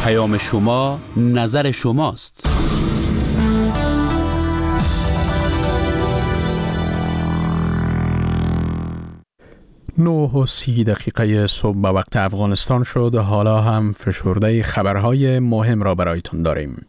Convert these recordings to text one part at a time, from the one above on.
پیام شما نظر شماست. 9:30 صبح به وقت افغانستان شد. حالا هم فشرده خبرهای مهم را برایتون داریم.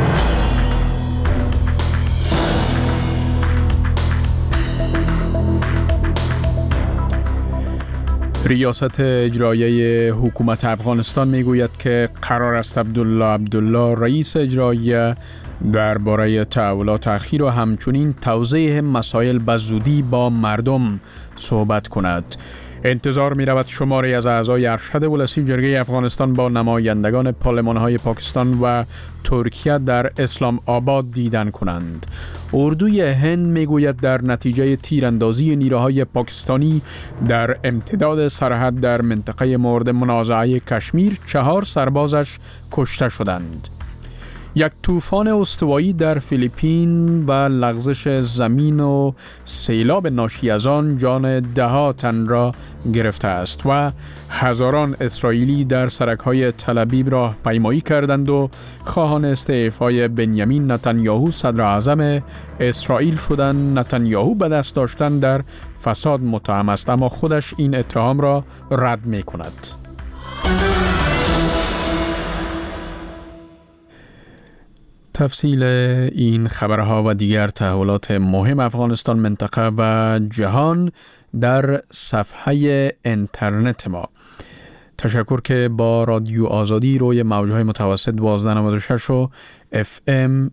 ریاست اجرایی حکومت افغانستان میگوید که قرار است عبدالله رئیس اجرایی درباره تحولات اخیر و همچنین توضیح مسائل به زودی با مردم صحبت کند. انتظار می رود شماری از اعضای ارشد ولسی جرگه افغانستان با نمایندگان پارلمان‌های پاکستان و ترکیه در اسلام آباد دیدن کنند. اردوی هند میگوید در نتیجه تیراندازی نیروهای پاکستانی در امتداد سرحد در منطقه مورد منازعه کشمیر 4 سربازش کشته شدند. یک طوفان استوایی در فیلیپین و لغزش زمین و سیلاب ناشی از آن جان 10 تن را گرفته است و هزاران اسرائیلی در سرک‌های تل‌آویو راهپیمایی کردند و خواهان استعفای بنیامین نتانیاهو صدر اعظم اسرائیل شدند. نتانیاهو به دست داشتن در فساد متهم است، اما خودش این اتهام را رد می‌کند. تفصیل این خبرها و دیگر تحولات مهم افغانستان، منطقه و جهان در صفحه اینترنت ما. تشکر که با رادیو آزادی روی موجهای متوسط 1296 و FM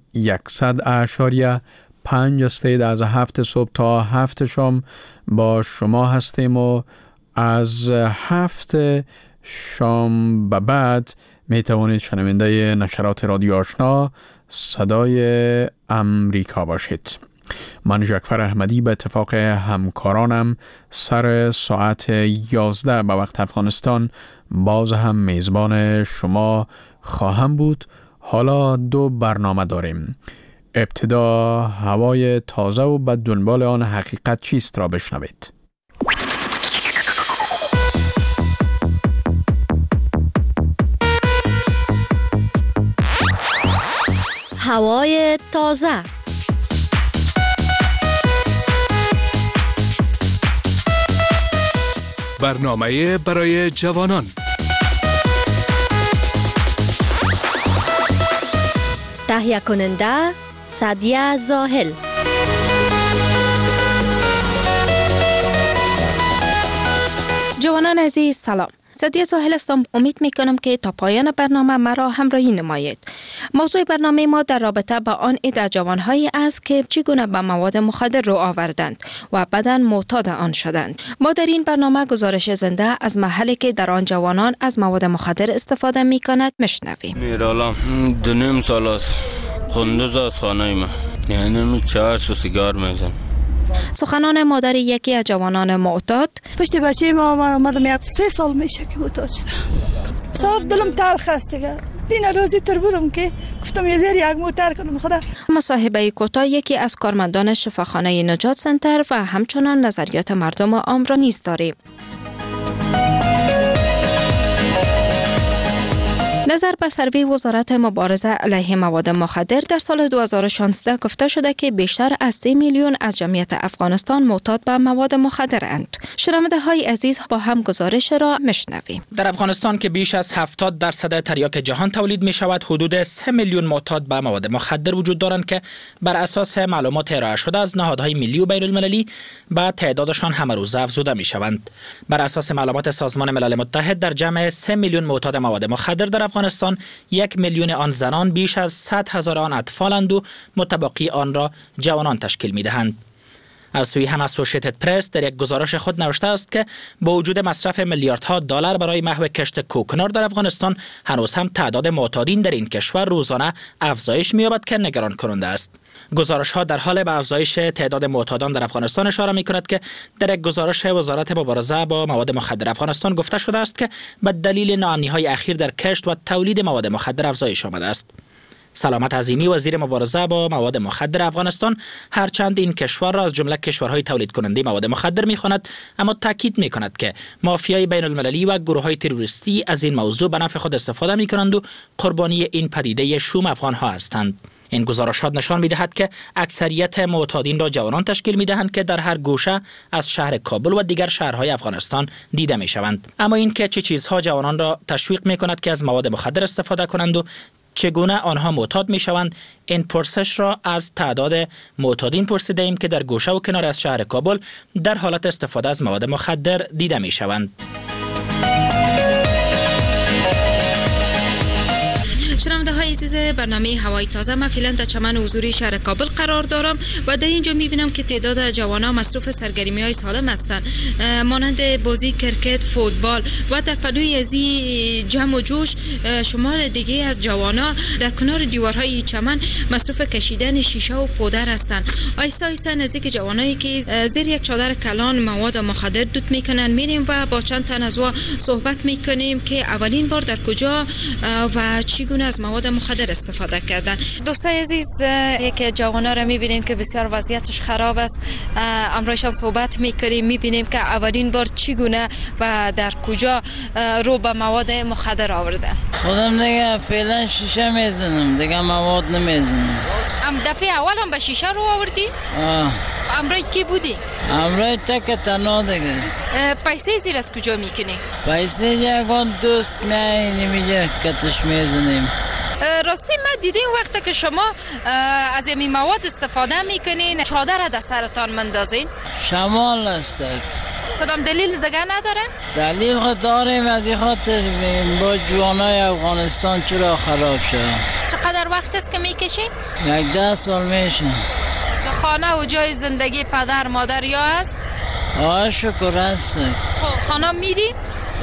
100.5 استید از 7 صبح تا 7 شام با شما هستیم و از 7 شام به بعد می توانید شنونده نشرات رادیو آشنا صدای امریکا باشید. من جعفر احمدی به اتفاق همکارانم سر ساعت 11 به وقت افغانستان باز هم میزبان شما خواهم بود. حالا 2 برنامه داریم. ابتدا هوای تازه و به دنبال آن حقیقت چیست را بشنوید. هوای تازه. برنامه برای جوانان. تهیه کننده سعدیه زاهل. جوانان عزیز سلام. سعدیه زاهل هستم. امید میکنم که تا پایان برنامه مرا همراهی نمایید. موضوع برنامه ما در رابطه با آن عده جوانهایی است که چگونه به مواد مخدر رو آوردند و بعداً معتاد آن شدند. ما در این برنامه گزارش زنده از محلی که در آن جوانان از مواد مخدر استفاده میکند میشنویم. میرالم 2.5 سال است. خندوز از خانه ما. یعنی 4 سیگار میزن. سخنان مادر یکی از جوانان معتاد. پشت بچه ما آمدم 3 سال میشه که معتاد شدم. صاف دلم تلخ است دیگه. دین روزی تر بودم که گفتم یه زیر یک موتر کنم خدا. مصاحبه کوتاه یکی از کارمندان شفاخانه نجات سنتر و همچنان نظریات مردم عام را نیز داریم. نظر به سروی وزارت مبارزه علیه مواد مخدر در سال 2016 گفته شده که بیشتر از 3 میلیون از جمعیت افغانستان معتاد به مواد مخدرند. شنونده های عزیز با هم گزارش را میشنویم. در افغانستان که بیش از 70% تریاک جهان تولید می شود، حدود 3 میلیون معتاد به مواد مخدر وجود دارند که بر اساس معلومات ارائه شده از نهادهای ملی و بین المللی به تعدادشان همه روزه افزوده می شوند. بر اساس معلومات سازمان ملل متحد در جمع 3 میلیون معتاد مواد مخدر در افغانستان 1 میلیون آن زنان، بیش از 100,000 آن اطفالند و متبقی آن را جوانان تشکیل می دهند. از سوی هم اسوسییتد پرس در یک گزارش خود نوشته است که با وجود مصرف میلیاردها دلار برای محو کشت کوکنار در افغانستان، هنوز هم تعداد معتادین در این کشور روزانه افزایش می‌یابد که نگران کننده است. گزارش‌ها در حال به افزایش تعداد معتادان در افغانستان اشاره می‌کند که در یک گزارش وزارت مبارزه با مواد مخدر افغانستان گفته شده است که به دلیل ناامنی‌های اخیر در کشت و تولید مواد مخدر افزایش آمده است. سلامت عظیمی وزیر مبارزه با مواد مخدر افغانستان هرچند این کشور را از جمله کشورهای تولید کننده مواد مخدر می‌خواند، اما تاکید می‌کند که مافیای بین المللی و گروه‌های تروریستی از این موضوع به نفع خود استفاده می‌کنند و قربانی این پدیده شوم افغان‌ها هستند. این گزارشات نشان می‌دهد که اکثریت معتادین را جوانان تشکیل می‌دهند که در هر گوشه از شهر کابل و دیگر شهرهای افغانستان دیده می‌شوند. اما این که چه چیزها جوانان را تشویق می‌کند که از مواد مخدر استفاده کنند و چگونه آنها معتاد می‌شوند، این پرسش را از تعداد معتادین پرسیده ایم که در گوشه و کنار از شهر کابل در حالت استفاده از مواد مخدر دیده می‌شوند. شنونده های عزیز برنامه هوای تازه، من فعلا در چمن حضوری شهر کابل قرار دارم و در اینجا میبینم که تعداد جوانان مصروف سرگرمی های سالم هستند، مانند بازی کرکت، فوتبال و در پلوی از جمع و جوش شمار دیگه از جوانان در کنار دیوارهای چمن مصروف کشیدن شیشه و پودر هستند. آهسته آهسته نزدیک جوانایی که زیر یک چادر کلان مواد مخدر دود میکنن میریم و با چند تن از وا صحبت میکنیم که اولین بار در کجا و چگونه از مواد مخدر استفاده کردن. دوستای عزیز، یک جوانا را میبینیم که بسیار وضعیتش خراب است. امروزشان صحبت میکنیم، میبینیم که اولین بار چگونه و در کجا رو به مواد مخدر آورده. خودم دیگه فعلا شیشه میزنم، دیگه مواد نمیزنم. دفعه اول هم به شیشه رو آوردی؟ امروز کی بودی؟ امروز تک تنها دیگه. پیسه زیر از کجا میکنی؟ پیسه یکان دوست میایی نمیگه کتش میزنیم. راستی من دیدیم وقتی که شما از این مواد استفاده میکنین چادر در سرتان مندازین؟ شمال است. کدام دلیل دیگه نداره؟ دلیل خود داریم، از این خاطر با جوانای افغانستان چرا خراب شد. چقدر وقت است که میکشین؟ 10 سال میشه. خانه و جای زندگی پدر مادر یا است؟ شکر است. خانه میری؟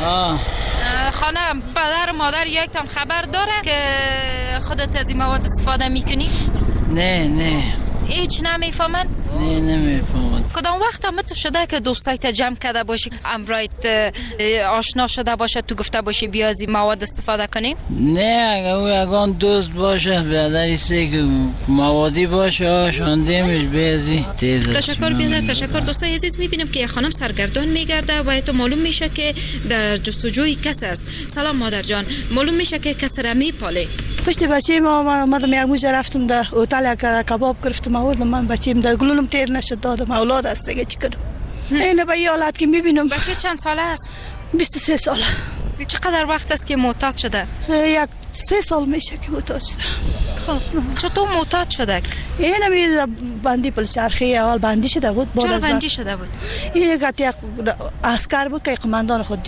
خانه پدر مادر یکتان خبر داره که خودت از این مواد استفاده میکنی؟ نه هیچ نمیفهمن؟ نه نمیفهمن. کدام وقت هم تو شده که دوستایت جمع کرده باشی، امرایت آشنا شده باشه، تو گفته باشی بیا از این مواد استفاده کنیم؟ نه، اگه او یکان دوست باشه برادریسته که موادی باشه آشاندیمش بیازی تیز. تشکر بیادر، تشکر. دوستای عزیز، میبینیم که یک خانم سرگردان میگرده و تو معلوم میشه که در جستجوی کس است. سلام مادر جان، معلوم میشه که کس را میپاله. پشت بچه ما اومدم یک موزه رفتم در هتل کباب گرفتم آوردم، من بچه‌م در گلولم تیر نشد دادم، اولاد است دیگه چی کنم. اینه به این حالت که میبینم. بچه چند ساله است؟ 23 ساله. چقدر وقت است که معتاد شده؟ 3 سال میشه که معتاد شده. خب چطور معتاد شده؟ اینه می بندی پل چرخی اول بندی شده بود. چرا بندی شده بود؟ این یک اسکر بود که قماندان خود